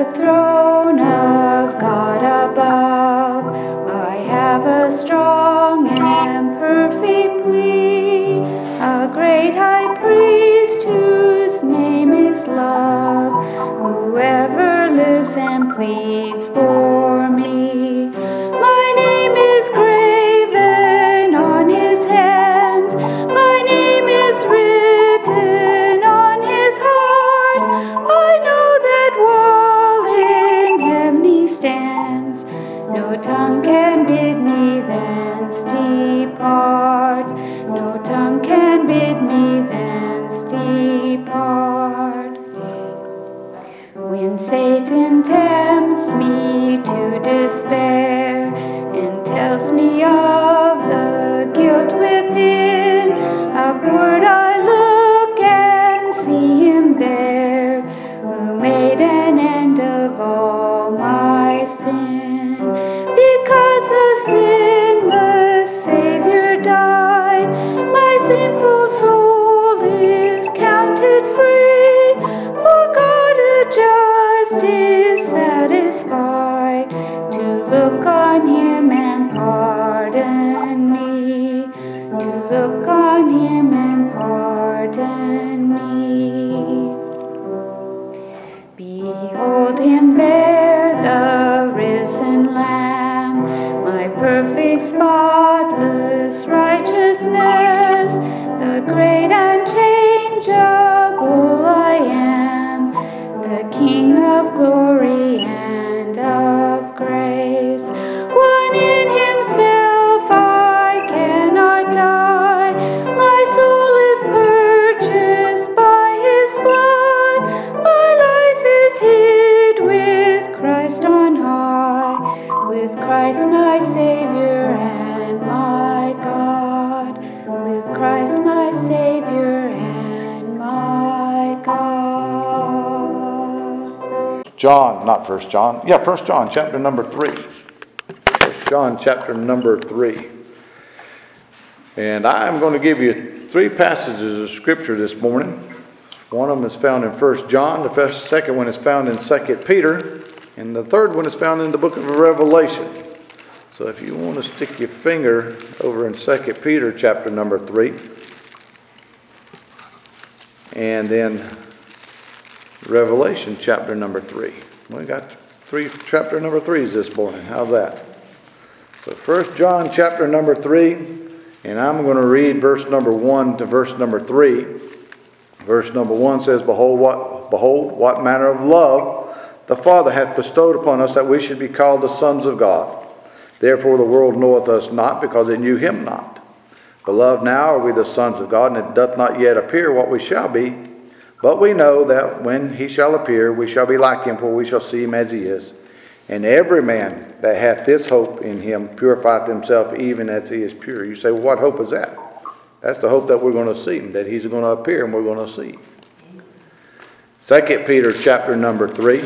the throne of God above, I have a strong and perfect plea, a great high priest whose name is love, whoever lives and pleads for me. My name is graven on his hands, my name is written on his heart. I know that while in heaven he stands, no tongue can bid me thence depart. No tongue can bid me thence depart. When Satan tempts me to despair and tells me of the guilt within, upward I look and see him there, who made an end of all my sin. Because a sinless Savior died, my sinful soul is counted free, for God just is satisfied to look on him and pardon me, to look on him and pardon me. Behold him there, the risen Lamb, my perfect, spotless righteousness, the great unchangeable I am, the King of glory and of grace. One in himself I cannot die, my soul is purchased by his blood, my life is hid with Christ on high, with Christ my Savior and my God, with Christ my Savior and my God. John, not First John. Yeah, First John, chapter number 3. First John, chapter number 3. And I'm going to give you 3 passages of Scripture this morning. One of them is found in First John. The second one is found in 2 Peter. And the third one is found in the book of Revelation. So if you want to stick your finger over in 2 Peter, chapter number 3. And then Revelation chapter number 3. We got 3 chapter number 3s this morning. How's that? So 1 John chapter number 3, and I'm going to read verse number 1 to verse number 3. Verse number 1 says, Behold what manner of love the Father hath bestowed upon us, that we should be called the sons of God. Therefore the world knoweth us not, because it knew him not. Beloved, now are we the sons of God, and it doth not yet appear what we shall be. But we know that when he shall appear, we shall be like him, for we shall see him as he is. And every man that hath this hope in him purifieth himself even as he is pure. You say, well, what hope is that? That's the hope that we're going to see him, that he's going to appear and we're going to see him. 2 Peter chapter number 3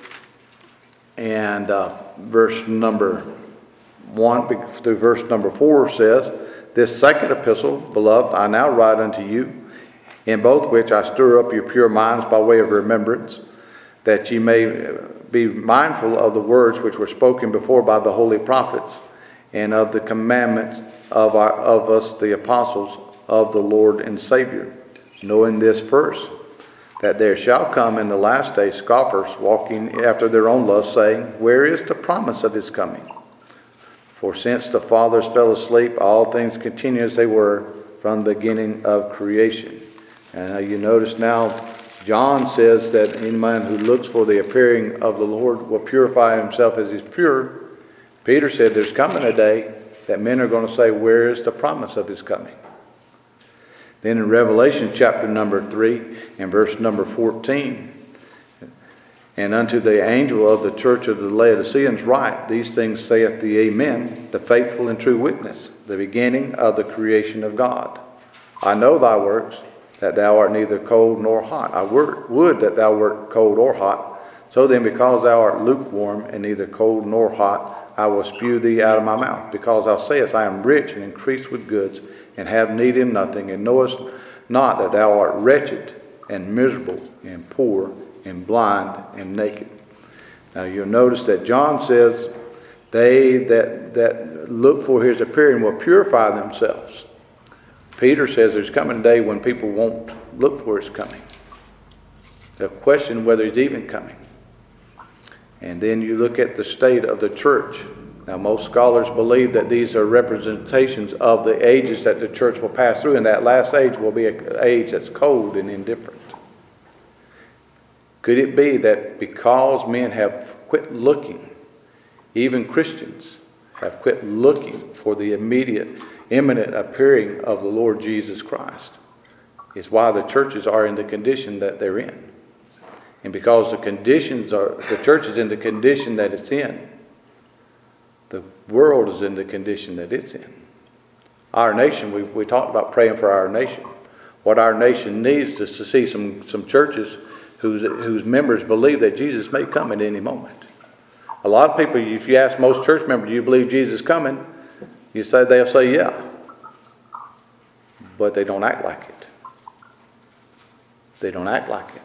and verse number 1 through verse number 4 says, This second epistle, beloved, I now write unto you, in both which I stir up your pure minds by way of remembrance, that ye may be mindful of the words which were spoken before by the holy prophets, and of the commandments of us, the apostles of the Lord and Savior, knowing this first, that there shall come in the last day scoffers, walking after their own lust, saying, Where is the promise of his coming? For since the fathers fell asleep, all things continue as they were from the beginning of creation. And you notice now, John says that any man who looks for the appearing of the Lord will purify himself as he's pure. Peter said there's coming a day that men are going to say, Where is the promise of his coming? Then in Revelation chapter number 3 and verse number 14, And unto the angel of the church of the Laodiceans write, These things saith the Amen, the faithful and true witness, the beginning of the creation of God. I know thy works, that thou art neither cold nor hot. I would that thou wert cold or hot. So then, because thou art lukewarm and neither cold nor hot, I will spew thee out of my mouth. Because thou sayest, I am rich and increased with goods, and have need in nothing, and knowest not that thou art wretched and miserable and poor and blind and naked. Now you'll notice that John says, they that look for his appearing will purify themselves. Peter says there's coming a day when people won't look for his coming. They'll question whether he's even coming. And then you look at the state of the church. Now most scholars believe that these are representations of the ages that the church will pass through, and that last age will be an age that's cold and indifferent. Could it be that because men have quit looking, even Christians have quit looking for the immediate, imminent appearing of the Lord Jesus Christ? It's why the churches are in the condition that they're in. And because the church is in the condition that it's in, the world is in the condition that it's in. Our nation, we talked about praying for our nation. What our nation needs is to see some churches whose members believe that Jesus may come at any moment. A lot of people, if you ask most church members, do you believe Jesus is coming? They'll say yeah. But they don't act like it. They don't act like it.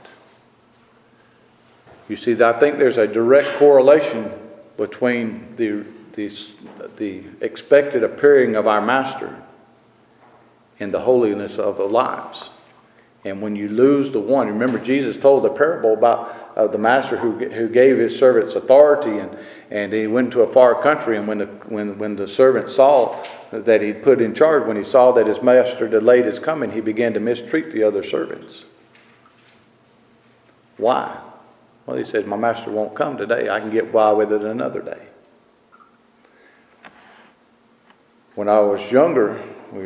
You see, I think there's a direct correlation between the expected appearing of our Master and the holiness of the lives. And when you lose the one, remember Jesus told the parable about the master who gave his servants authority, and he went to a far country, and when the servant saw that he'd put in charge, when he saw that his master delayed his coming, he began to mistreat the other servants. Why? Well, he says, my master won't come today. I can get by with it another day. When I was younger,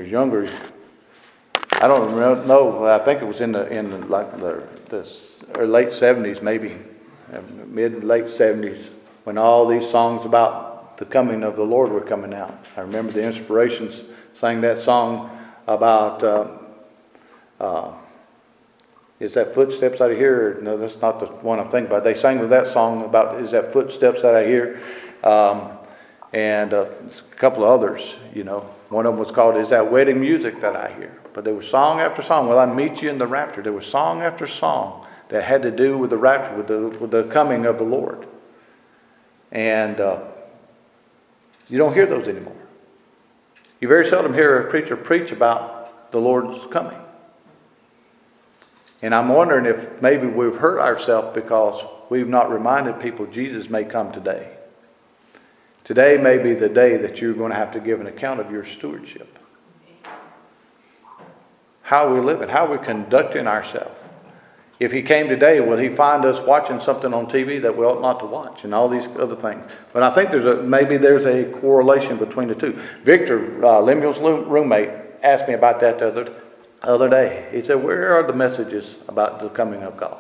I don't know. I think it was in the late 70s, maybe mid late 70s, when all these songs about the coming of the Lord were coming out. I remember the Inspirations sang that song about is that footsteps that I hear? No, that's not the one I'm thinking about. They sang that song about is that footsteps that I hear, and a couple of others. One of them was called Is That Wedding Music That I Hear? But there was song after song. Will I meet you in the rapture? There was song after song that had to do with the rapture, with the coming of the Lord. And you don't hear those anymore. You very seldom hear a preacher preach about the Lord's coming. And I'm wondering if maybe we've hurt ourselves because we've not reminded people Jesus may come today. Today may be the day that you're going to have to give an account of your stewardship. How are we living? How are we conducting ourselves? If he came today, will he find us watching something on TV that we ought not to watch, and all these other things? But I think maybe there's a correlation between the two. Victor, Lemuel's roommate, asked me about that the other day. He said, where are the messages about the coming of God?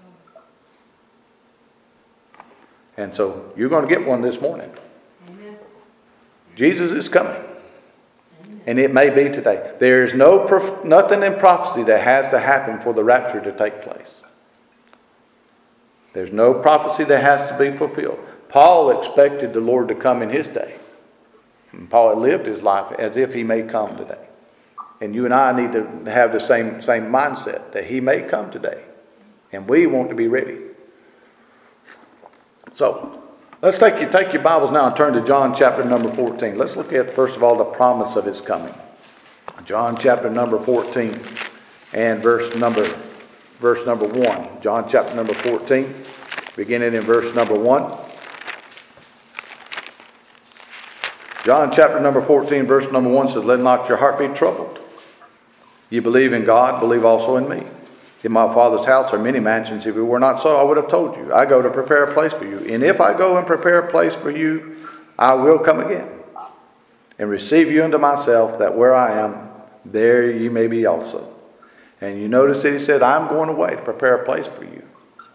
And so you're going to get one this morning. Amen. Jesus is coming. And it may be today. There's nothing in prophecy that has to happen for the rapture to take place. There's no prophecy that has to be fulfilled. Paul expected the Lord to come in his day. And Paul had lived his life as if he may come today. And you and I need to have the same mindset that he may come today. And we want to be ready. So, let's take your Bibles now and turn to John chapter number 14. Let's look at, first of all, the promise of his coming. John chapter number 14 and verse number 1. John chapter number 14, beginning in verse number 1. John chapter number 14, verse number 1 says, let not your heart be troubled. You believe in God, believe also in me. In my Father's house are many mansions. If it were not so, I would have told you. I go to prepare a place for you. And if I go and prepare a place for you, I will come again and receive you unto myself, that where I am, there you may be also. And you notice that he said, I'm going away to prepare a place for you.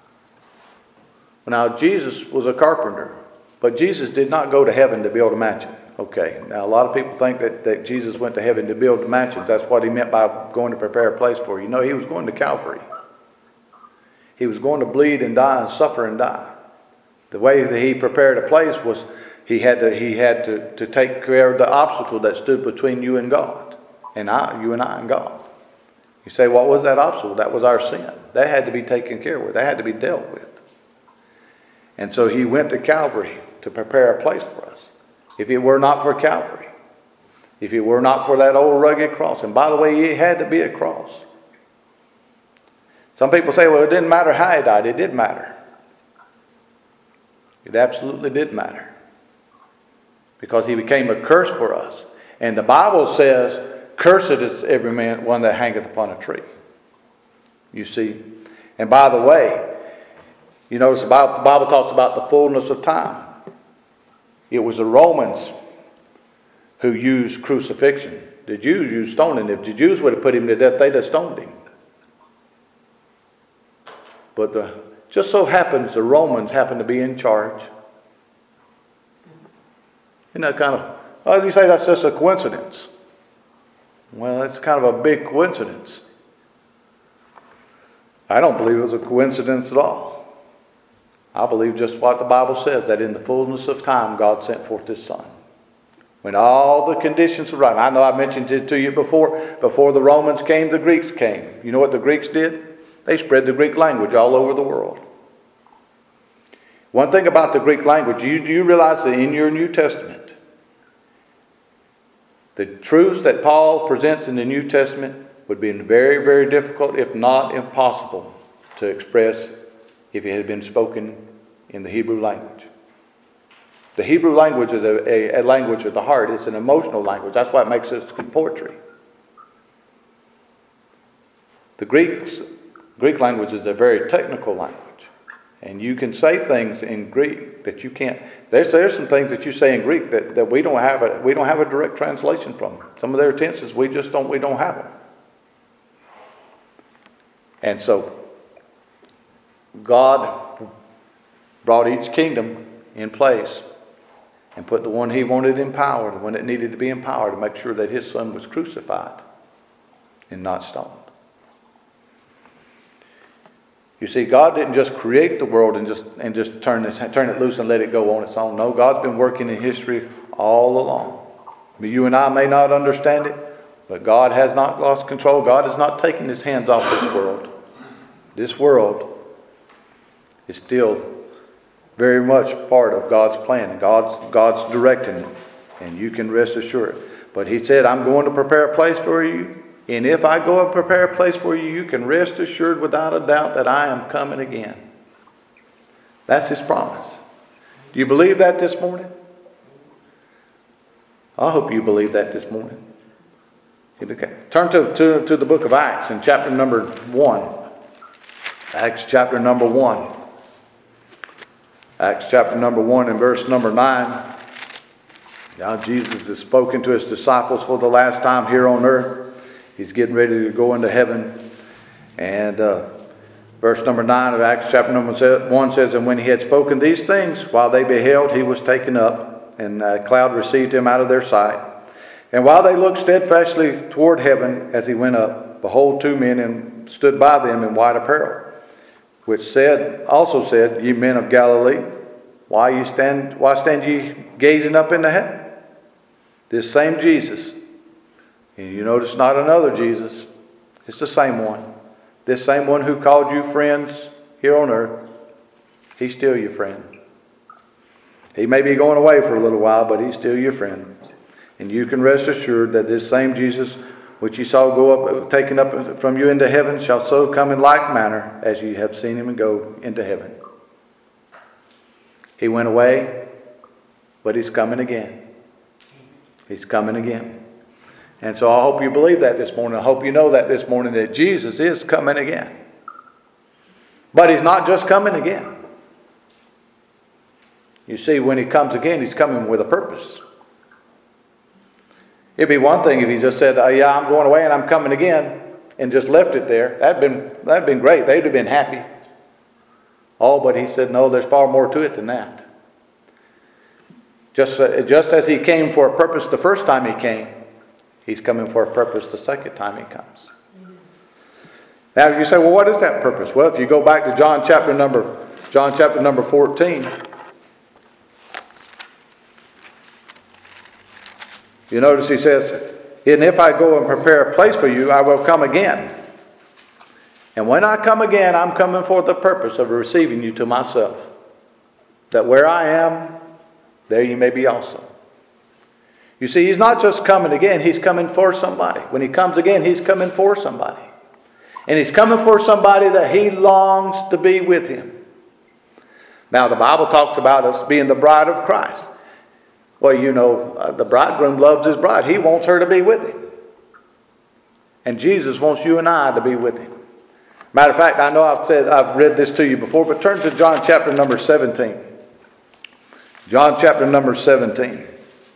Now, Jesus was a carpenter, but Jesus did not go to heaven to build a mansion. Okay, now a lot of people think that Jesus went to heaven to build mansions. That's what he meant by going to prepare a place for you. No, he was going to Calvary. He was going to bleed and die and suffer and die. The way that he prepared a place was he had to take care of the obstacle that stood between you and God, you and I and God. You say, what was that obstacle? That was our sin. That had to be taken care of. That had to be dealt with. And so he went to Calvary to prepare a place for us. If it were not for Calvary, if it were not for that old rugged cross, and by the way, it had to be a cross. Some people say, well, it didn't matter how he died. It did matter. It absolutely did matter. Because he became a curse for us. And the Bible says, cursed is every man one that hangeth upon a tree. You see. And by the way, you notice the Bible talks about the fullness of time. It was the Romans who used crucifixion. The Jews used stoning. If the Jews would have put him to death, they'd have stoned him. But just so happens the Romans happened to be in charge. Isn't that kind of, well, you say that's just a coincidence. Well, that's kind of a big coincidence. I don't believe it was a coincidence at all. I believe just what the Bible says, that in the fullness of time God sent forth His Son. When all the conditions were right. I know I mentioned it to you before. Before the Romans came, the Greeks came. You know what the Greeks did? They spread the Greek language all over the world. One thing about the Greek language, do you realize that in your New Testament, the truths that Paul presents in the New Testament would be very, very difficult, if not impossible, to express if it had been spoken in the Hebrew language. The Hebrew language is a language of the heart. It's an emotional language. That's why it makes it good poetry. The Greek language is a very technical language. And you can say things in Greek that you can't. There's some things that you say in Greek that we don't have a direct translation from. Some of their tenses we don't have them. And so God brought each kingdom in place and put the one He wanted in power, the one that needed to be in power, to make sure that His Son was crucified and not stoned. You see, God didn't just create the world and just turn it loose and let it go on its own. No, God's been working in history all along. You and I may not understand it, but God has not lost control. God has not taken His hands off this world. This world is still very much part of God's plan. God's directing it, and you can rest assured. But He said, I'm going to prepare a place for you. And if I go and prepare a place for you, you can rest assured without a doubt that I am coming again. That's His promise. Do you believe that this morning? I hope you believe that this morning. Okay. Turn to the book of Acts in chapter number 1. Acts chapter number 1. Acts chapter number 1 and verse number 9. Now Jesus has spoken to His disciples for the last time here on earth. He's getting ready to go into heaven. And verse number 9 of Acts chapter number 1 says, And when He had spoken these things, while they beheld, He was taken up, and a cloud received Him out of their sight. And while they looked steadfastly toward heaven as He went up, behold, two men stood by them in white apparel, which also said, Ye men of Galilee, why stand ye gazing up into heaven? This same Jesus. And you notice not another Jesus. It's the same one. This same one who called you friends here on earth. He's still your friend. He may be going away for a little while, but He's still your friend. And you can rest assured that this same Jesus, which you saw go up, taken up from you into heaven, shall so come in like manner as you have seen Him go into heaven. He went away, but He's coming again. He's coming again. And so I hope you believe that this morning. I hope you know that this morning, that Jesus is coming again. But He's not just coming again. You see, when He comes again, He's coming with a purpose. It'd be one thing if He just said, yeah, I'm going away and I'm coming again, and just left it there. That'd been great. They'd have been happy. Oh, but He said, no, there's far more to it than that. Just as He came for a purpose the first time He came, He's coming for a purpose the second time He comes. Now you say, well, what is that purpose? Well, if you go back to John chapter number 14, you notice He says, And if I go and prepare a place for you, I will come again. And when I come again, I'm coming for the purpose of receiving you to myself. that where I am, there you may be also. You see, he's not just coming again, he's coming for somebody. When he comes again, he's coming for somebody. And he's coming for somebody that he longs to be with him. Now, the Bible talks about us being the bride of Christ. Well, you know, the bridegroom loves his bride. He wants her to be with him. And Jesus wants you and I to be with him. Matter of fact, I know I've read this to you before, but turn to John chapter number 17. John chapter number 17.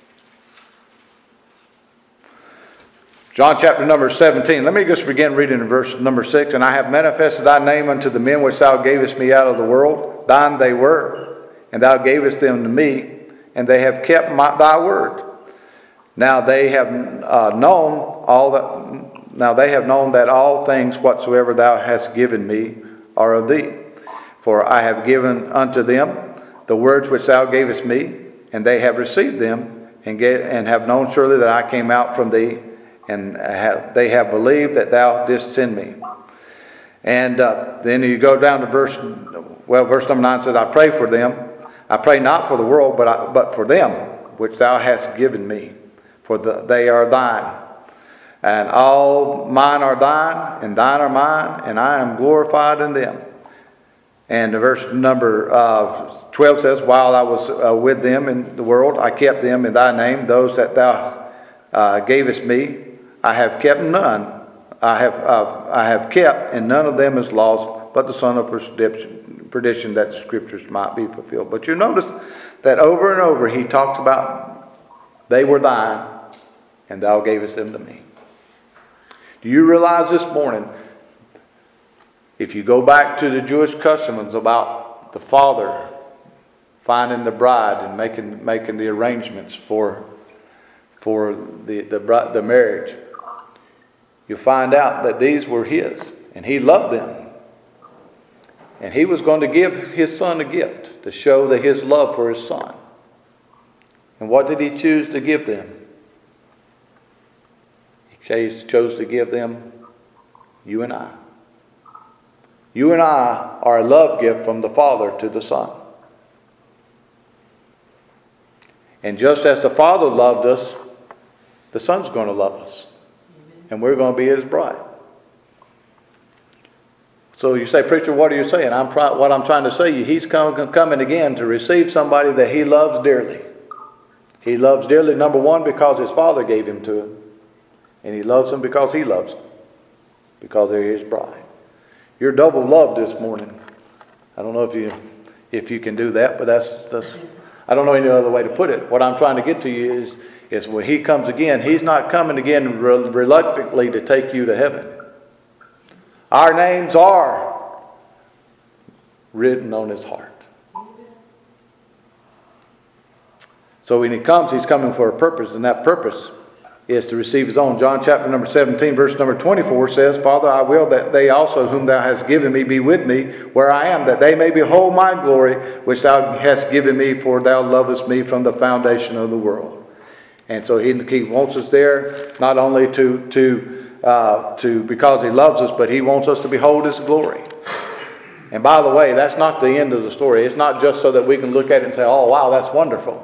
John chapter number 17. Let me just begin reading in verse number 6. And I have manifested thy name unto the men which thou gavest me out of the world. Thine they were, and thou gavest them to me, and they have kept thy word. Now they have known that all things whatsoever thou hast given me are of thee. For I have given unto them the words which thou gavest me, and they have received them, and have known surely that I came out from thee, and they have believed that thou didst send me. And then you go down to verse number 9 says, I pray for them. I pray not for the world, but for them which thou hast given me, for they are thine. And all mine are thine, and thine are mine, and I am glorified in them. And the verse number 12 says, while I was with them in the world, I kept them in thy name. Those that thou gavest me, I have kept none. I have kept, and none of them is lost, but the son of perdition, that the scriptures might be fulfilled. But you notice that over and over he talked about they were thine, and thou gavest them to me. Do you realize this morning, if you go back to the Jewish customs about the father finding the bride and making the arrangements for the marriage, you find out that these were his, and he loved them. And he was going to give his son a gift to show that his love for his son. And what did he choose to give them? He chose to give them you and I. You and I are a love gift from the Father to the Son. And just as the Father loved us, the Son's going to love us. And we're going to be his bride. So you say, preacher, what are you saying? What I'm trying to say, he's coming again to receive somebody that he loves dearly. He loves dearly, number one, because his Father gave him to him. And he loves them because he loves them. Because they're his bride. You're double loved this morning. I don't know if you can do that, but that's I don't know any other way to put it. What I'm trying to get to you is when he comes again, he's not coming again reluctantly to take you to heaven. Our names are written on his heart. So when he comes, he's coming for a purpose, and that purpose is to receive his own. John chapter number 17, verse number 24 says, Father, I will that they also whom thou hast given me be with me where I am, that they may behold my glory, which thou hast given me, for thou lovest me from the foundation of the world. And so he wants us there not only to because he loves us, but he wants us to behold his glory. And by the way, that's not the end of the story. It's not just so that we can look at it and say, oh, wow, that's wonderful.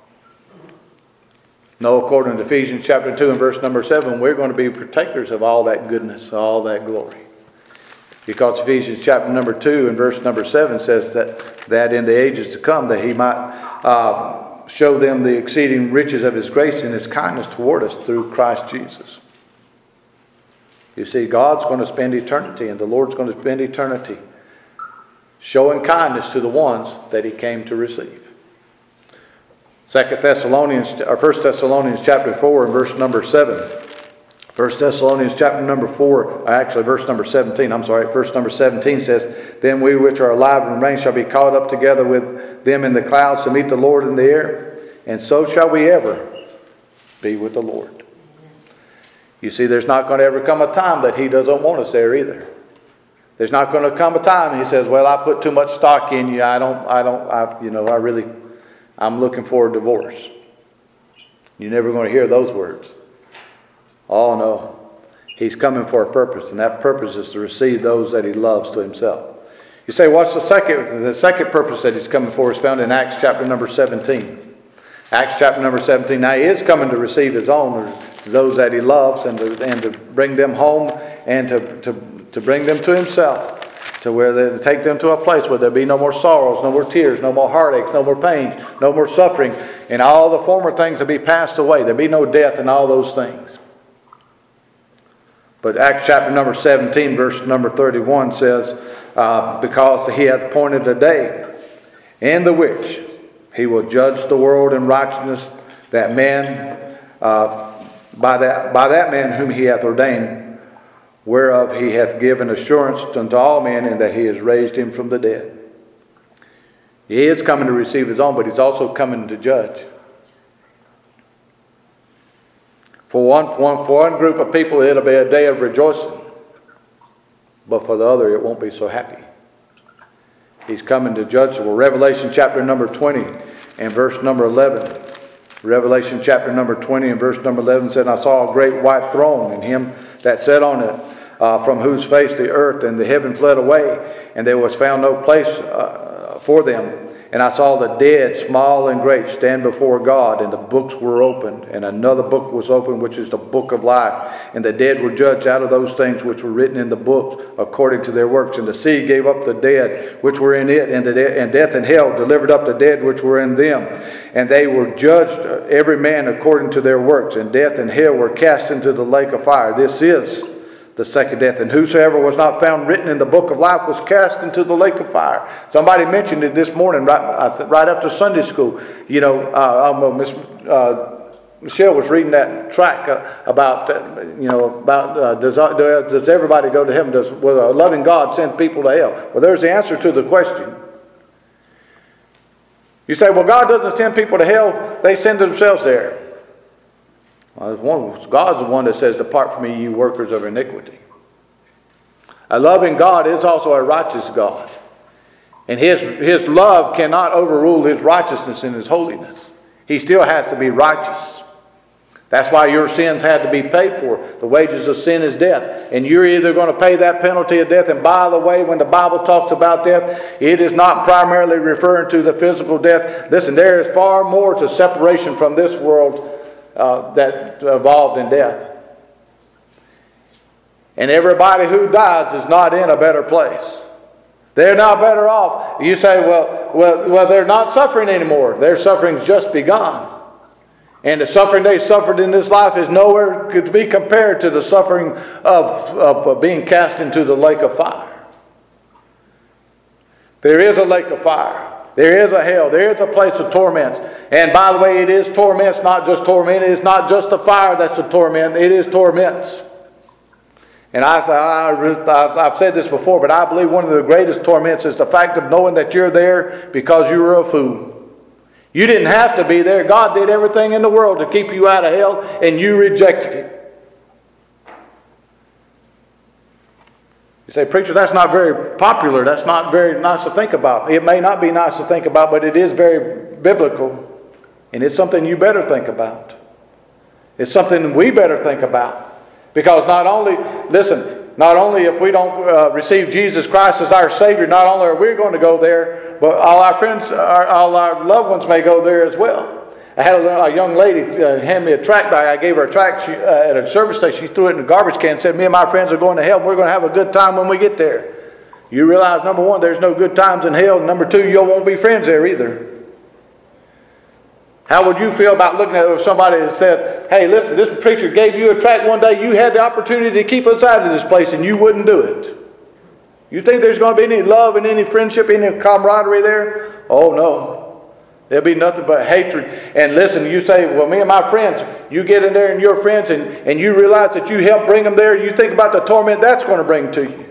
No, according to Ephesians chapter 2 and verse number 7, we're going to be partakers of all that goodness, all that glory. Because Ephesians chapter number 2 and verse number 7 says that in the ages to come that he might show them the exceeding riches of his grace and his kindness toward us through Christ Jesus. You see, God's going to spend eternity, and the Lord's going to spend eternity showing kindness to the ones that he came to receive. 1 Thessalonians chapter 4 and verse number 7. 1 Thessalonians chapter number 4, actually verse number 17, verse number 17 says, Then we which are alive and remain shall be caught up together with them in the clouds to meet the Lord in the air, and so shall we ever be with the Lord. You see, there's not going to ever come a time that he doesn't want us there either. There's not going to come a time he says, well, I put too much stock in you. I'm looking for a divorce. You're never going to hear those words. Oh no. He's coming for a purpose, and that purpose is to receive those that he loves to himself. You say, what's the second? The second purpose that he's coming for is found in Acts chapter number 17. Acts chapter number 17. Now he is coming to receive his own, those that he loves, and to bring them home and to bring them to himself, to where they take them to a place where there be no more sorrows, no more tears, no more heartaches, no more pains, no more suffering, and all the former things will be passed away. There be no death and all those things. But Acts chapter number 17, verse number 31 says, because he hath appointed a day in the which he will judge the world in righteousness, that man, by that man whom he hath ordained, whereof he hath given assurance unto all men, and that he has raised him from the dead. He is coming to receive his own, but he's also coming to judge. For one group of people, it'll be a day of rejoicing. But for the other, it won't be so happy. He's coming to judge. Well, Revelation chapter number 20 and verse number 11. Revelation chapter number 20 and verse number 11 said, I saw a great white throne, and him that sat on it, from whose face the earth and the heaven fled away, and there was found no place for them. And I saw the dead, small and great, stand before God, and the books were opened. And another book was opened, which is the book of life. And the dead were judged out of those things which were written in the books, according to their works. And the sea gave up the dead which were in it, and death and hell delivered up the dead which were in them. And they were judged, every man according to their works. And death and hell were cast into the lake of fire. This is the second death. And whosoever was not found written in the book of life was cast into the lake of fire. Somebody mentioned it this morning, right after Sunday school. You know, Miss Michelle was reading that track about does everybody go to heaven? Will a loving God send people to hell? Well, there's the answer to the question. You say, well, God doesn't send people to hell; they send themselves there. God's the one that says, depart from me, you workers of iniquity. A loving God is also a righteous God. And his love cannot overrule his righteousness and his holiness. He still has to be righteous. That's why your sins had to be paid for. The wages of sin is death. And you're either going to pay that penalty of death. And by the way, when the Bible talks about death, it is not primarily referring to the physical death. Listen, there is far more to separation from this world that evolved in death. And everybody who dies is not in a better place. They're not better off. You say, well, they're not suffering anymore. Their suffering's just begun. And the suffering they suffered in this life is nowhere to be compared to the suffering of being cast into the lake of fire. There is a lake of fire. There is a hell. There is a place of torments. And by the way, it is torments, not just torment. It is not just the fire that's the torment. It is torments. And I've said this before, but I believe one of the greatest torments is the fact of knowing that you're there because you were a fool. You didn't have to be there. God did everything in the world to keep you out of hell, and you rejected it. You say, preacher, that's not very popular. That's not very nice to think about. It may not be nice to think about, but it is very biblical. And it's something you better think about. It's something we better think about. Because not only if we don't receive Jesus Christ as our Savior, not only are we going to go there, but all our friends, all our loved ones may go there as well. I had a young lady hand me a tract bag. I gave her a tract at a service station. She threw it in a garbage can and said, me and my friends are going to hell. We're going to have a good time when we get there. You realize, number one, there's no good times in hell. And number two, you won't be friends there either. How would you feel about looking at somebody that said, hey, listen, this preacher gave you a tract one day. You had the opportunity to keep us out of this place and you wouldn't do it. You think there's going to be any love and any friendship, any camaraderie there? Oh, no. There'll be nothing but hatred. And listen, you say, well, me and my friends, you get in there and your friends and you realize that you helped bring them there. You think about the torment that's going to bring to you.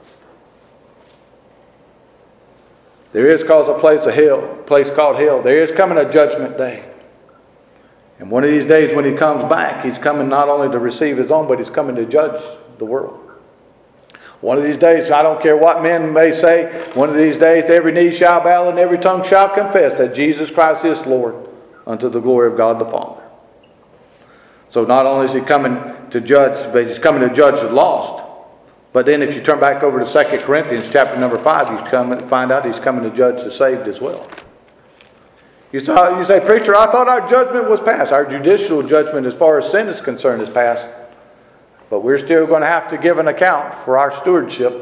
There is called a place called hell. There is coming a judgment day. And one of these days when he comes back, he's coming not only to receive his own, but he's coming to judge the world. One of these days, I don't care what men may say, one of these days every knee shall bow and every tongue shall confess that Jesus Christ is Lord unto the glory of God the Father. So not only is he coming to judge, but he's coming to judge the lost. But then if you turn back over to 2 Corinthians chapter number 5, you find out he's coming to judge the saved as well. You say, preacher, I thought our judgment was passed. Our judicial judgment as far as sin is concerned is passed. But we're still going to have to give an account for our stewardship.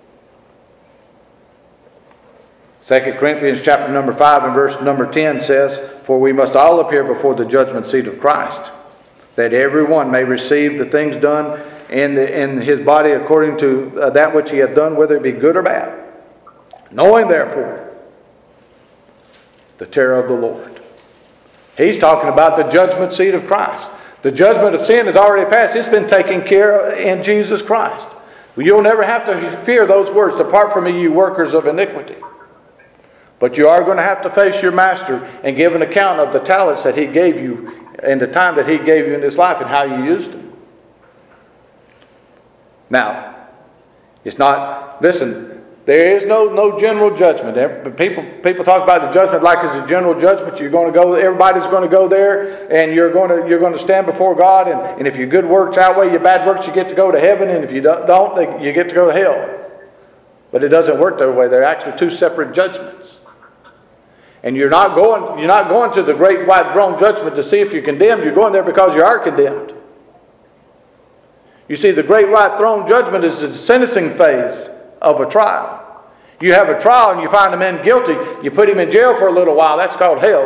2 Corinthians chapter number 5 and verse number 10 says, for we must all appear before the judgment seat of Christ, that everyone may receive the things done in his body according to that which he hath done, whether it be good or bad. Knowing therefore the terror of the Lord. He's talking about the judgment seat of Christ. The judgment of sin is already passed. It's been taken care of in Jesus Christ. You'll never have to fear those words, depart from me, you workers of iniquity. But you are going to have to face your master and give an account of the talents that he gave you and the time that he gave you in this life and how you used them. Now, it's not, listen, there is no general judgment. People talk about the judgment like it's a general judgment. You're going to go, everybody's going to go there, and you're going to stand before God, and if your good works outweigh your bad works, you get to go to heaven, and if you don't, you get to go to hell. But it doesn't work that way. They're actually two separate judgments. And you're not going to the great white throne judgment to see if you're condemned. You're going there because you are condemned. You see, the great white throne judgment is the sentencing phase of a trial. You have a trial and you find a man guilty. You put him in jail for a little while. That's called hell.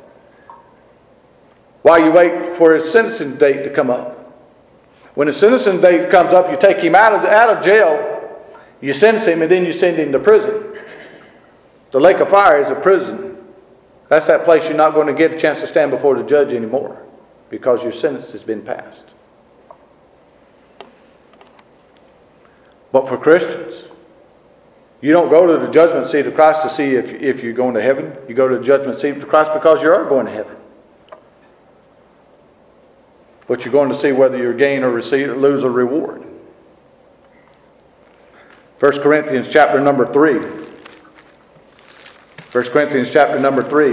While you wait for his sentencing date to come up. When his sentencing date comes up, you take him out of jail, you sentence him, and then you send him to prison. The lake of fire is a prison. That's that place you're not going to get a chance to stand before the judge anymore because your sentence has been passed. But for Christians, you don't go to the judgment seat of Christ to see if you're going to heaven. You go to the judgment seat of Christ because you are going to heaven. But you're going to see whether you gain or lose a reward. 1 Corinthians chapter number 3. 1 Corinthians chapter number 3.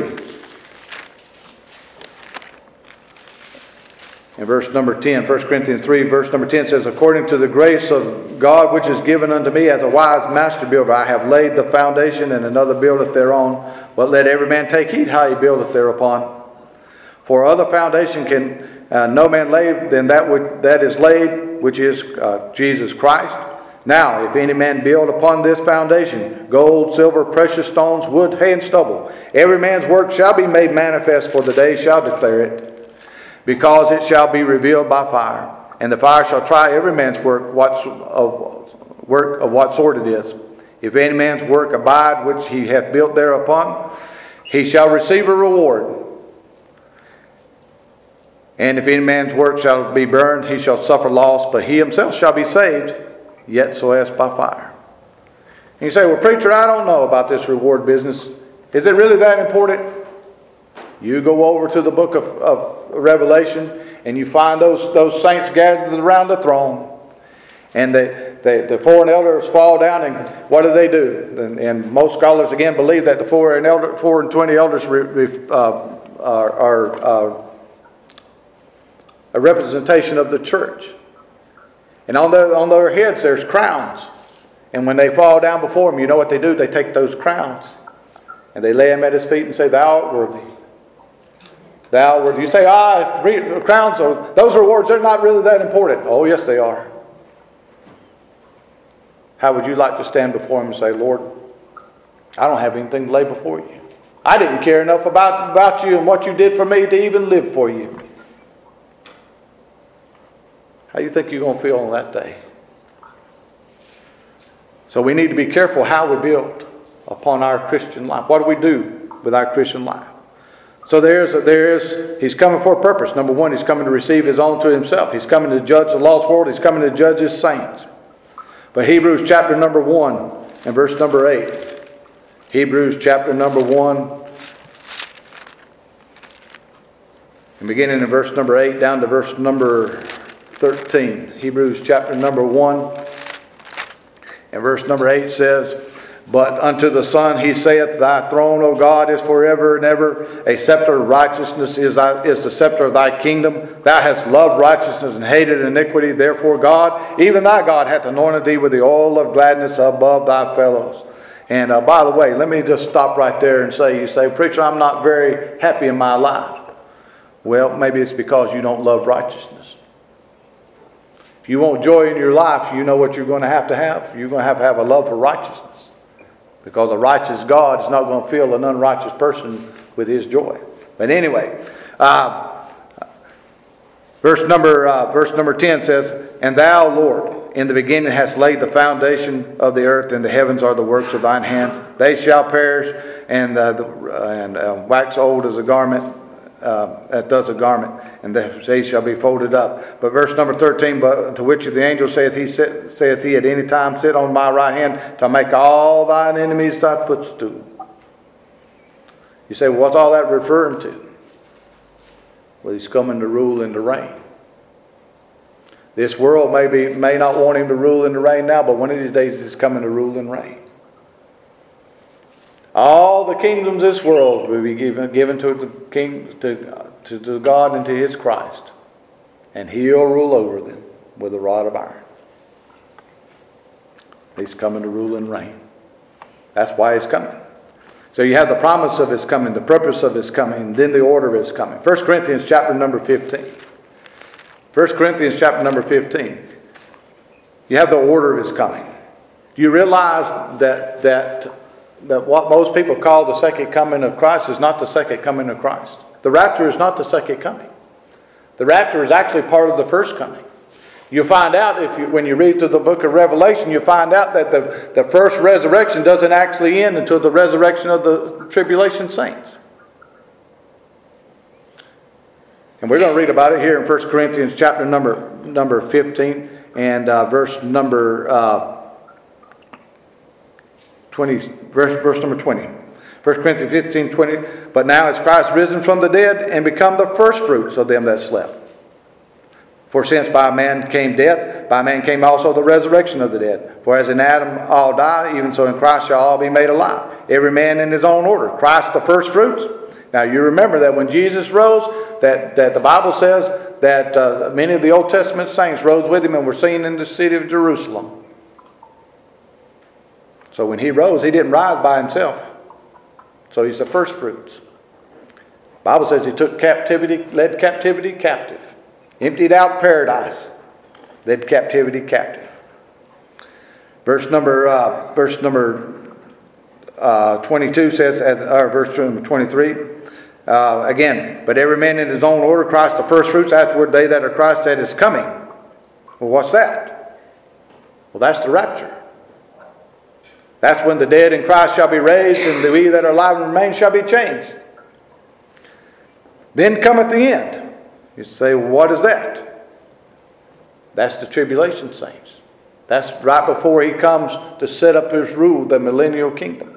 In verse number 10, 1 Corinthians 3, verse number 10 says, according to the grace of God which is given unto me as a wise master builder, I have laid the foundation, and another buildeth thereon. But let every man take heed how he buildeth thereupon. For other foundation can no man lay than that is laid, which is Jesus Christ. Now, if any man build upon this foundation, gold, silver, precious stones, wood, hay, and stubble, every man's work shall be made manifest, for the day shall declare it, because it shall be revealed by fire. And the fire shall try every man's work of what sort it is. If any man's work abide which he hath built thereupon, he shall receive a reward. And if any man's work shall be burned, he shall suffer loss, but he himself shall be saved, yet so as by fire. And you say, well, preacher, I don't know about this reward business. Is it really that important? You go over to the book of Revelation, and you find those saints gathered around the throne. And the four elders fall down, and what do? And most scholars, again, believe that the 4 and 20 elders are a representation of the church. And on their heads there's crowns. And when they fall down before him, you know what they do? They take those crowns and they lay them at his feet and say, thou art worthy. Thou art worthy. You say, crowns, those rewards, they're not really that important. Oh, yes, they are. How would you like to stand before him and say, Lord, I don't have anything to lay before you. I didn't care enough about you and what you did for me to even live for you. How do you think you're going to feel on that day? So we need to be careful how we build upon our Christian life. What do we do with our Christian life? So he's coming for a purpose. Number one, he's coming to receive his own to himself. He's coming to judge the lost world. He's coming to judge his saints. But Hebrews chapter number 1 and verse number 8. Hebrews chapter number 1 and beginning in verse number 8 down to verse number 13. Hebrews chapter number 1 and verse number 8 says, But unto the Son he saith, Thy throne, O God, is forever and ever. A scepter of righteousness is the scepter of thy kingdom. Thou hast loved righteousness and hated iniquity. Therefore God, even thy God, hath anointed thee with the oil of gladness above thy fellows. And by the way, let me just stop right there and say, you say, Preacher, I'm not very happy in my life. Well, maybe it's because you don't love righteousness. If you want joy in your life, you know what you're going to have. You're going to have a love for righteousness. Because a righteous God is not going to fill an unrighteous person with his joy. But anyway, verse number 10 says, And thou, Lord, in the beginning hast laid the foundation of the earth, and the heavens are the works of thine hands. They shall perish, and wax old as a garment, that does a garment, and they shall be folded up. But verse number 13, but to which of the angels saith he at any time, Sit on my right hand, to make all thine enemies thy footstool. You say, well, what's all that referring to? Well, he's coming to rule and to reign. This world may not want him to rule and to reign now, but one of these days he's coming to rule and reign. All the kingdoms of this world will be given to the king, to God and to his Christ. And he'll rule over them with a rod of iron. He's coming to rule and reign. That's why he's coming. So you have the promise of his coming, the purpose of his coming, and then the order of his coming. 1 Corinthians chapter number 15. 1 Corinthians chapter number 15. You have the order of his coming. Do you realize that what most people call the second coming of Christ is not the second coming of Christ? The rapture is not the second coming. The rapture is actually part of the first coming. You'll find out when you read through the book of Revelation, you find out that the first resurrection doesn't actually end until the resurrection of the tribulation saints. And we're going to read about it here in 1 Corinthians chapter number 15 and verse number 20. Verse number 20. 1 Corinthians 15, 20. But now is Christ risen from the dead and become the firstfruits of them that slept. For since by man came death, by man came also the resurrection of the dead. For as in Adam all die, even so in Christ shall all be made alive. Every man in his own order. Christ the firstfruits. Now you remember that when Jesus rose, that the Bible says that many of the Old Testament saints rose with him and were seen in the city of Jerusalem. So when he rose, he didn't rise by himself. So he's the firstfruits. The Bible says he took captivity, led captivity captive. Emptied out paradise, led captivity captive. Verse number 22 says, or verse number 23, again, but every man in his own order, Christ the firstfruits, afterward they that are Christ that is coming. Well, what's that? Well, that's the rapture. That's when the dead in Christ shall be raised, and we that are alive and remain shall be changed. Then cometh the end. You say, well, what is that? That's the tribulation saints. That's right before he comes to set up his rule, the millennial kingdom.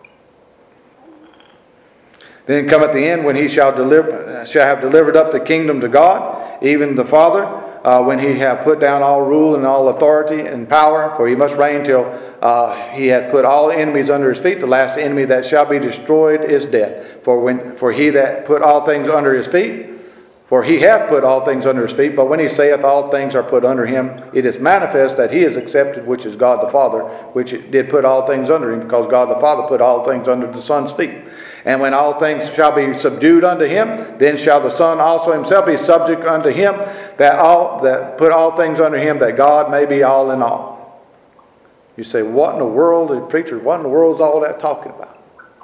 Then cometh the end when he shall have delivered up the kingdom to God, even the Father, when he have put down all rule and all authority and power, for he must reign till he hath put all enemies under his feet. The last enemy that shall be destroyed is death. For he that put all things under his feet, for he hath put all things under his feet, but when he saith all things are put under him, it is manifest that he is accepted, which is God the Father, which did put all things under him, because God the Father put all things under the Son's feet. And when all things shall be subdued unto him, then shall the Son also himself be subject unto him, that put all things under him, that God may be all in all. You say, what in the world, preacher, what in the world is all that talking about?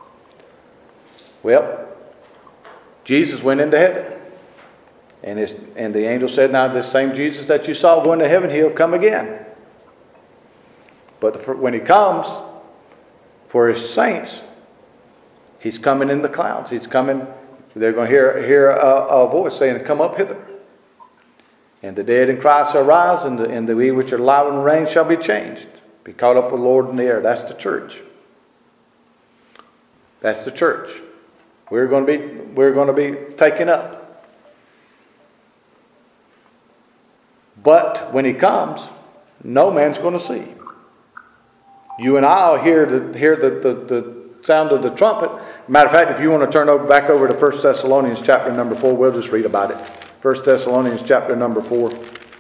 Well, Jesus went into heaven. And the angel said, now this same Jesus that you saw going to heaven, he'll come again. But when he comes for his saints, he's coming in the clouds. He's coming, they're going to hear a voice saying, come up hither. And the dead in Christ shall rise, and the we which are alive and remain shall be changed. Be caught up with the Lord in the air. That's the church. That's the church. We're going to be taken up. But when he comes, no man's going to see him. You and I will hear the sound of the trumpet. Matter of fact, if you want to turn back over to 1 Thessalonians chapter number 4, we'll just read about it. 1 Thessalonians chapter number 4.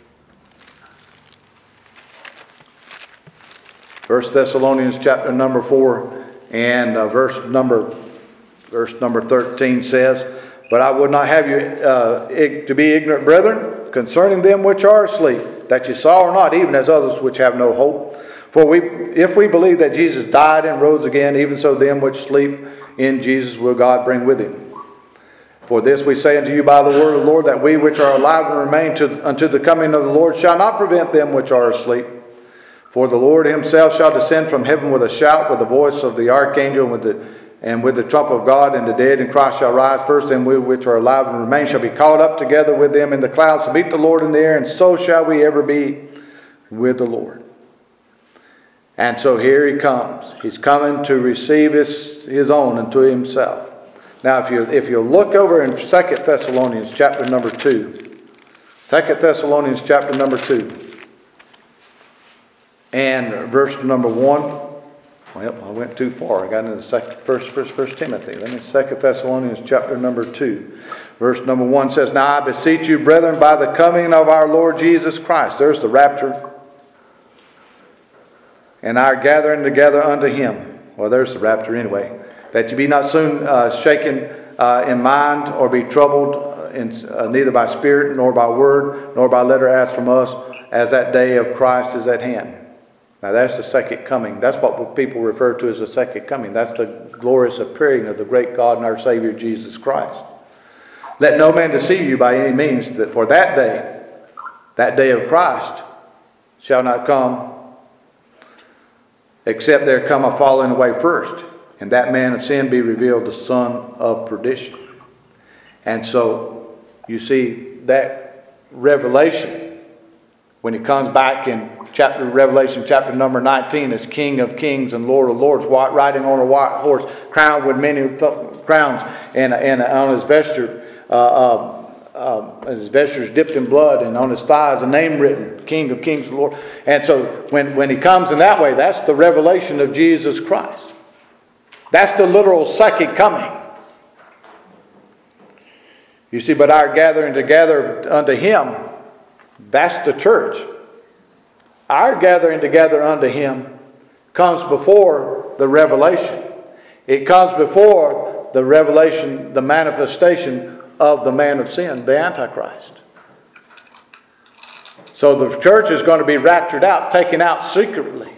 1 Thessalonians chapter number 4 and verse number 13 says, "But I would not have you to be ignorant, brethren, concerning them which are asleep, that you sorrow not, even as others which have no hope. For if we believe that Jesus died and rose again, even so them which sleep in Jesus will God bring with him. For this we say unto you by the word of the Lord, that we which are alive and remain unto the coming of the Lord shall not prevent them which are asleep. For the Lord himself shall descend from heaven with a shout, with the voice of the archangel, and with the trump of God, and the dead in Christ shall rise first, and we which are alive and remain shall be caught up together with them in the clouds to meet the Lord in the air, and so shall we ever be with the Lord." And so here he comes. He's coming to receive his own unto himself. Now if you look over in 2 Thessalonians chapter number 2. 2 Thessalonians chapter number 2. And verse number 1. Well, I went too far. I got into First Timothy. Let me 2 Thessalonians chapter number 2. Verse number 1 says, "Now I beseech you, brethren, by the coming of our Lord Jesus Christ." There's the rapture. "And our gathering together unto him." Well, there's the rapture anyway. "That you be not soon shaken in mind, or be troubled, neither by spirit, nor by word, nor by letter asked from us, as that day of Christ is at hand." Now that's the second coming. That's what people refer to as the second coming. That's the glorious appearing of the great God and our Savior Jesus Christ. "Let no man deceive you by any means, that for that day of Christ, shall not come, except there come a falling away first, and that man of sin be revealed, the son of perdition." And so you see that revelation, when he comes back in Revelation chapter number 19 as King of Kings and Lord of Lords, riding on a white horse, crowned with many crowns, and on his vesture, his vestures dipped in blood, and on his thighs a name written, King of Kings and Lord. And so when he comes in that way, that's the revelation of Jesus Christ. That's the literal second coming. You see, but our gathering together unto him, that's the church. Our gathering together unto him comes before the revelation. It comes before the revelation, the manifestation of the man of sin, the Antichrist. So the church is going to be raptured out, taken out secretly.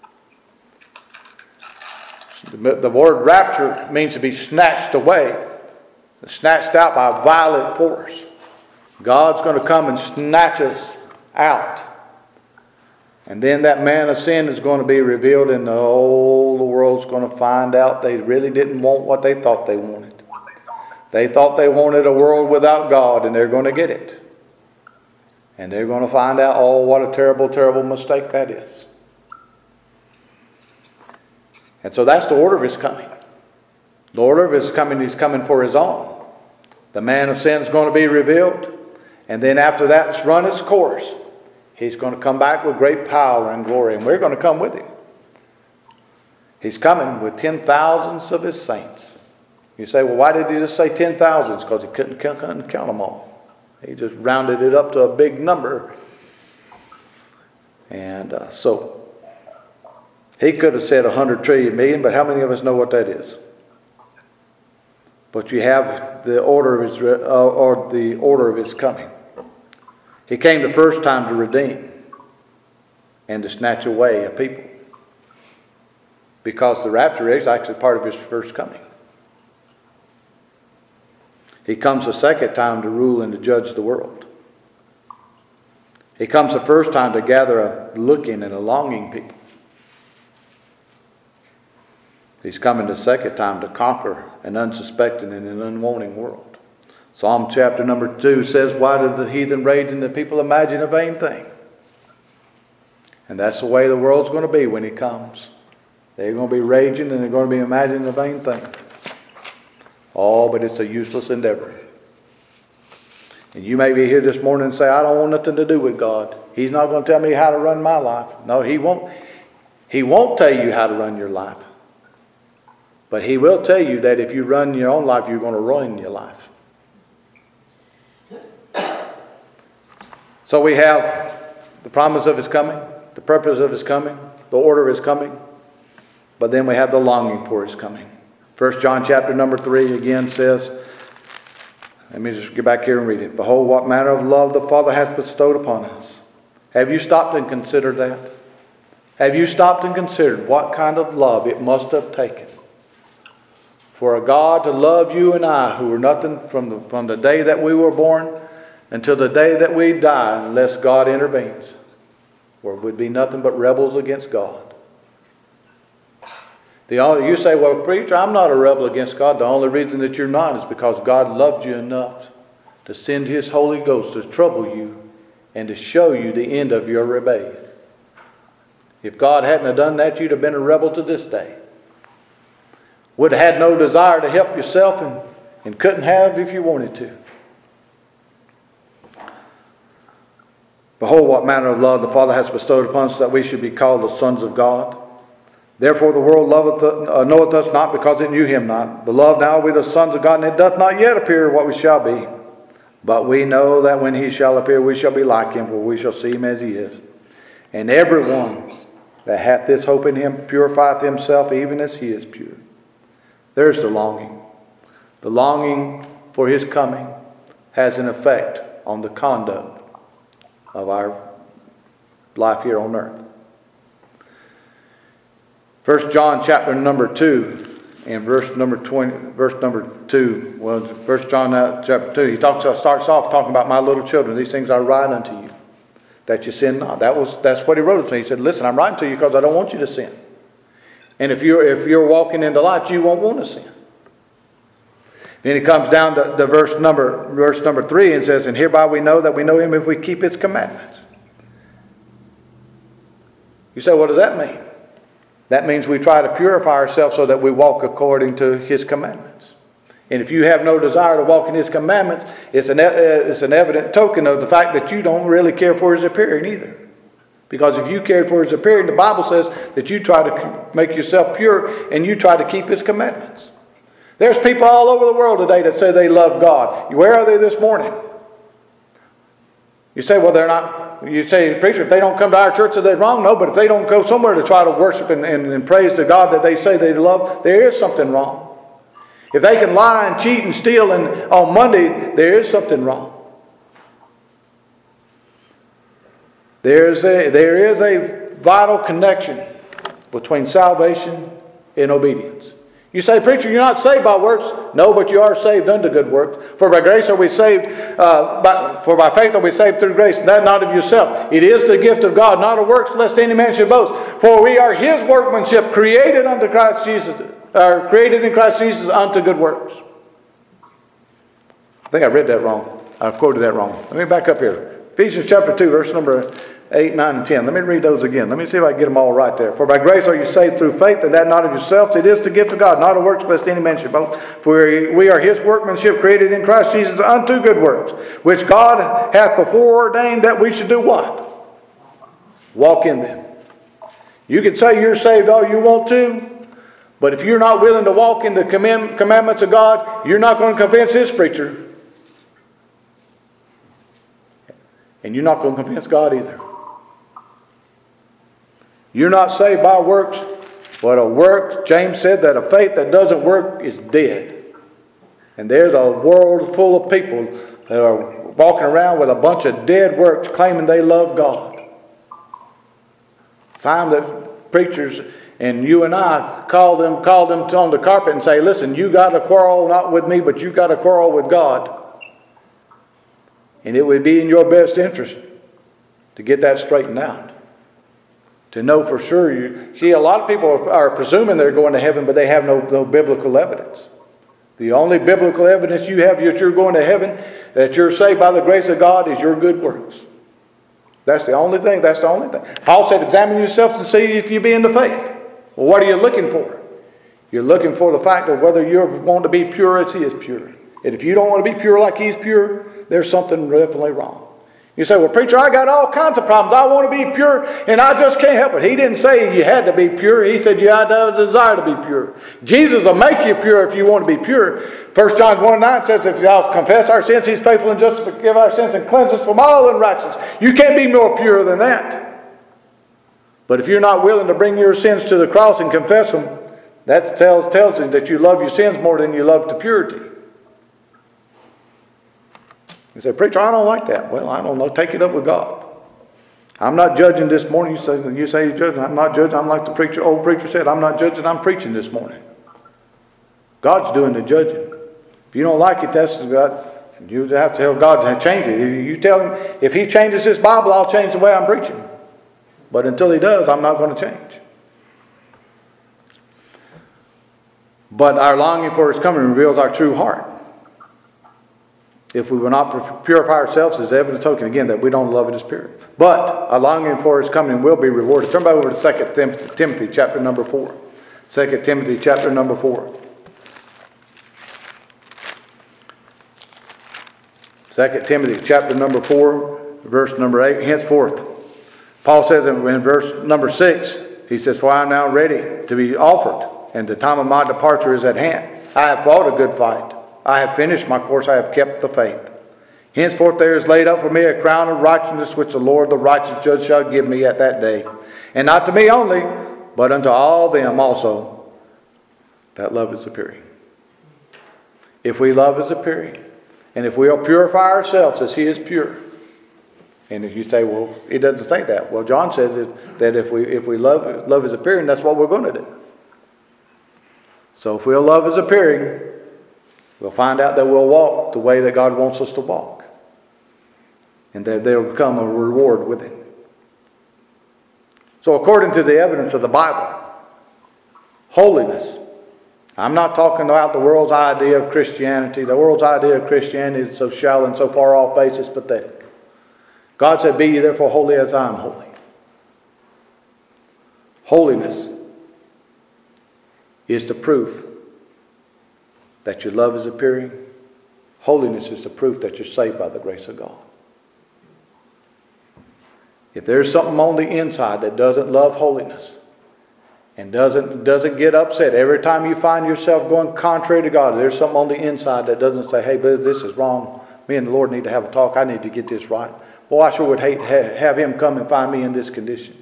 The word rapture means to be snatched away, snatched out by violent force. God's going to come and snatch us out. And then that man of sin is going to be revealed, and the whole world's going to find out they really didn't want what they thought they wanted. They thought they wanted a world without God, and they're going to get it. And they're going to find out, oh, what a terrible, terrible mistake that is. And so that's the order of his coming. The order of his coming, he's coming for his own. The man of sin is going to be revealed. And then after that's run its course, he's going to come back with great power and glory, and we're going to come with him. He's coming with 10,000s of his saints. You say, well, why did he just say 10,000s? Because he couldn't count them all. He just rounded it up to a big number. And so he could have said 100 trillion million, but how many of us know what that is? But you have the order of his coming. He came the first time to redeem and to snatch away a people, because the rapture is actually part of his first coming. He comes the second time to rule and to judge the world. He comes the first time to gather a looking and a longing people. He's coming the second time to conquer an unsuspecting and an unwanting world. Psalm chapter number 2 says, why do the heathen rage and the people imagine a vain thing? And that's the way the world's going to be when he comes. They're going to be raging and they're going to be imagining a vain thing. Oh, but it's a useless endeavor. And you may be here this morning and say, I don't want nothing to do with God. He's not going to tell me how to run my life. No, he won't. He won't tell you how to run your life. But He will tell you that if you run your own life, you're going to ruin your life. So we have the promise of His coming, the purpose of His coming, the order of His coming. But then we have the longing for His coming. 1 John chapter number 3 again says, let me just get back here and read it. Behold, what manner of love the Father hath bestowed upon us. Have you stopped and considered that? Have you stopped and considered what kind of love it must have taken for a God to love you and I, who were nothing from the day that we were born until the day that we die, unless God intervenes, where we'd be nothing but rebels against God. You say, well, preacher, I'm not a rebel against God. The only reason that you're not is because God loved you enough to send His Holy Ghost to trouble you and to show you the end of your rebellion. If God hadn't have done that, you'd have been a rebel to this day. Would have had no desire to help yourself and couldn't have if you wanted to. Behold, what manner of love the Father has bestowed upon us, that we should be called the sons of God. Therefore the world knoweth us not, because it knew Him not. Beloved, now are we the sons of God, and it doth not yet appear what we shall be. But we know that when He shall appear, we shall be like Him, for we shall see Him as He is. And everyone that hath this hope in Him purifieth himself, even as He is pure. There's the longing. The longing for His coming has an effect on the conduct of our life here on earth. 1 John chapter number 2 and verse number 2. Well, 1 John chapter 2, he starts off talking about my little children. These things I write unto you, that you sin not. That's what he wrote to me. He said, listen, I'm writing to you because I don't want you to sin. And if you're walking in the light, you won't want to sin. Then he comes down to verse number 3 and says, and hereby we know that we know Him if we keep His commandments. You say, what does that mean? That means we try to purify ourselves so that we walk according to His commandments. And if you have no desire to walk in His commandments, it's an evident token of the fact that you don't really care for His appearing either. Because if you cared for His appearing, the Bible says that you try to make yourself pure and you try to keep His commandments. There's people all over the world today that say they love God. Where are they this morning? You say, well, they're not. You say, preacher, if they don't come to our church, are they wrong? No, but if they don't go somewhere to try to worship and praise the God that they say they love, there is something wrong. If they can lie and cheat and steal on Monday, there is something wrong. There is a vital connection between salvation and obedience. You say, preacher, you're not saved by works. No, but you are saved unto good works. For by grace are we saved, for by faith are we saved through grace, and that not of yourself. It is the gift of God, not of works, lest any man should boast. For we are His workmanship, created in Christ Jesus unto good works. I think I read that wrong. I quoted that wrong. Let me back up here. Ephesians chapter 2, verse number 8, 9, and 10. Let me read those again. Let me see if I can get them all right there. For by grace are you saved through faith, and that not of yourselves. It is the gift of God, not of works, lest any man should boast. For we are His workmanship, created in Christ Jesus unto good works, which God hath before ordained that we should do what? Walk in them. You can say you're saved all you want to, but if you're not willing to walk in the commandments of God, you're not going to convince this preacher. And you're not going to convince God either. You're not saved by works, but a work, James said that a faith that doesn't work is dead. And there's a world full of people that are walking around with a bunch of dead works claiming they love God. It's time that preachers and you and I call them on the carpet and say, listen, you got a quarrel not with me, but you got a quarrel with God. And it would be in your best interest to get that straightened out. To know for sure. See, a lot of people are presuming they're going to heaven, but they have no biblical evidence. The only biblical evidence you have that you're going to heaven, that you're saved by the grace of God, is your good works. That's the only thing. Paul said, examine yourself and see if you be in the faith. Well, what are you looking for? You're looking for the fact of whether you want to be pure as He is pure. And if you don't want to be pure like He's pure, there's something definitely wrong. You say, well, preacher, I got all kinds of problems. I want to be pure, and I just can't help it. He didn't say you had to be pure. He said you had to have a desire to be pure. Jesus will make you pure if you want to be pure. 1 John 1:9 says, if thou confess our sins, He's faithful and just to forgive our sins and cleanse us from all unrighteousness. You can't be more pure than that. But if you're not willing to bring your sins to the cross and confess them, that tells you that you love your sins more than you love the purity. You say, preacher, I don't like that. Well, I don't know. Take it up with God. I'm not judging this morning. You say you're judging. I'm not judging. I'm like the old preacher said, I'm not judging. I'm preaching this morning. God's doing the judging. If you don't like it, that's God. You have to tell God to change it. You tell Him, if He changes this Bible, I'll change the way I'm preaching. But until He does, I'm not going to change. But our longing for His coming reveals our true heart. If we will not purify ourselves, is evidence token again that we don't love His Spirit. But our longing for His coming will be rewarded. Turn back over to 2 Timothy chapter number 4. 2 Timothy chapter number 4. 2 Timothy chapter number 4, verse number 8. Henceforth, Paul says in verse number 6, he says, for I am now ready to be offered, and the time of my departure is at hand. I have fought a good fight. I have finished my course. I have kept the faith. Henceforth there is laid up for me a crown of righteousness, which the Lord, the righteous judge, shall give me at that day. And not to me only, but unto all them also that love is appearing. If we love is appearing, and if we'll purify ourselves as He is pure. And if you say, well, it doesn't say that. Well, John says that if we love is appearing, that's what we're going to do. So if we'll love is appearing, we'll find out that we'll walk the way that God wants us to walk. And that there will become a reward with it. So according to the evidence of the Bible, holiness. I'm not talking about the world's idea of Christianity. The world's idea of Christianity is so shallow and so far off base, it's pathetic. God said, be ye therefore holy as I am holy. Holiness is the proof that your love is appearing. Holiness is the proof that you're saved by the grace of God. If there's something on the inside that doesn't love holiness and doesn't get upset every time you find yourself going contrary to God, there's something on the inside that doesn't say, hey, but this is wrong. Me and the Lord need to have a talk. I need to get this right. Boy, I sure would hate to have Him come and find me in this condition.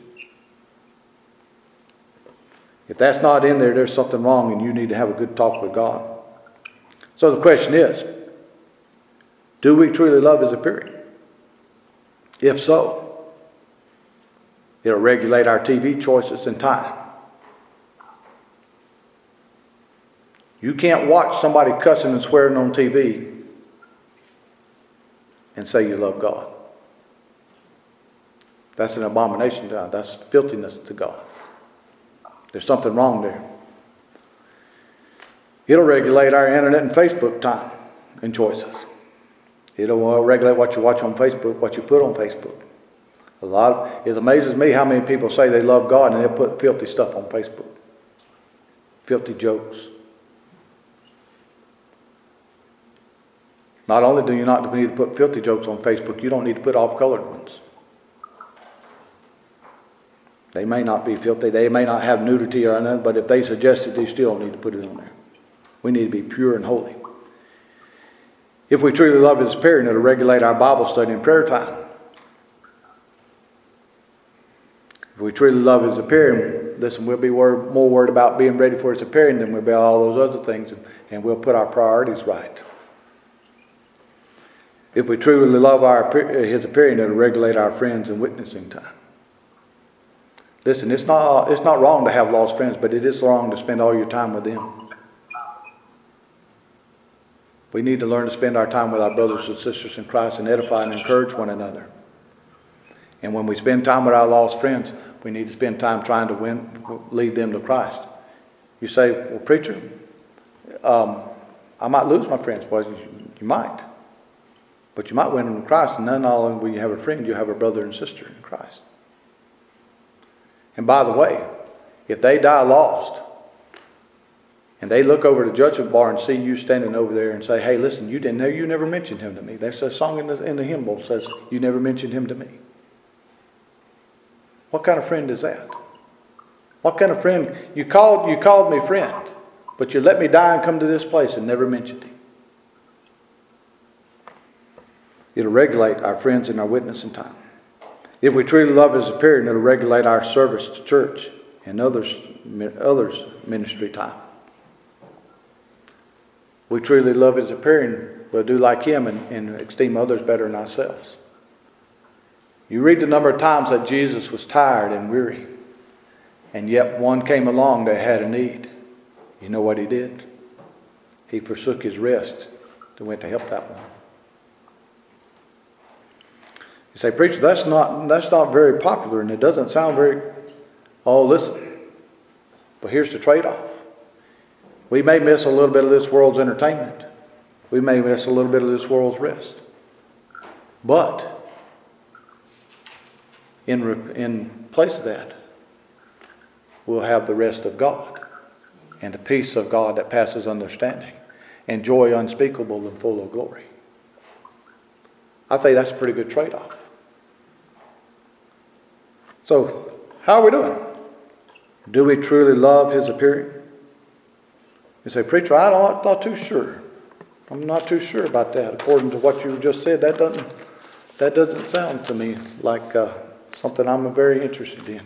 If that's not in there, there's something wrong and you need to have a good talk with God. So the question is, do we truly love His appearing? If so, it'll regulate our TV choices and time. You can't watch somebody cussing and swearing on TV and say you love God. That's an abomination to God. That's filthiness to God. There's something wrong there. It'll regulate our internet and Facebook time and choices. It'll regulate what you watch on Facebook, what you put on Facebook. It amazes me how many people say they love God and they put filthy stuff on Facebook. Filthy jokes. Not only do you not need to put filthy jokes on Facebook, you don't need to put off-colored ones. They may not be filthy, they may not have nudity or anything, but if they suggest it, you still don't need to put it on there. We need to be pure and holy. If we truly love His appearing, it'll regulate our Bible study and prayer time. If we truly love His appearing, listen, we'll be more worried about being ready for His appearing than we'll be about all those other things, and we'll put our priorities right. If we truly love His appearing, it'll regulate our friends and witnessing time. Listen, it's not wrong to have lost friends, but it is wrong to spend all your time with them. We need to learn to spend our time with our brothers and sisters in Christ and edify and encourage one another. And when we spend time with our lost friends, we need to spend time trying to lead them to Christ. You say, well, preacher, I might lose my friends. Well, you might. But you might win them to Christ, and then not only will you have a friend, you have a brother and sister in Christ. And by the way, if they die lost, And they look over the judgment bar and see you standing over there and say, hey, listen, you didn't know, you never mentioned him to me. There's a song in the hymn book that says, you never mentioned him to me. What kind of friend is that? What kind of friend? You called me friend, but you let me die and come to this place and never mentioned him. It'll regulate our friends and our witnessing time. If we truly love His appearing, it'll regulate our service to church and others' ministry time. We truly love His appearing, we'll do like Him and esteem others better than ourselves. You read the number of times that Jesus was tired and weary, and yet one came along that had a need. You know what He did? He forsook His rest and went to help that one. You say, preacher, that's not very popular, and it doesn't sound very... Oh, listen. But here's the trade-off. We may miss a little bit of this world's entertainment. We may miss a little bit of this world's rest. But in place of that, we'll have the rest of God and the peace of God that passes understanding and joy unspeakable and full of glory. I think that's a pretty good trade-off. So, how are we doing? Do we truly love His appearing? You say, preacher, I'm not too sure. I'm not too sure about that. According to what you just said, that doesn't sound to me like something I'm very interested in.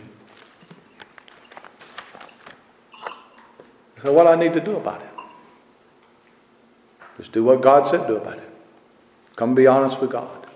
So what I need to do about it? Just do what God said do about it. Come be honest with God.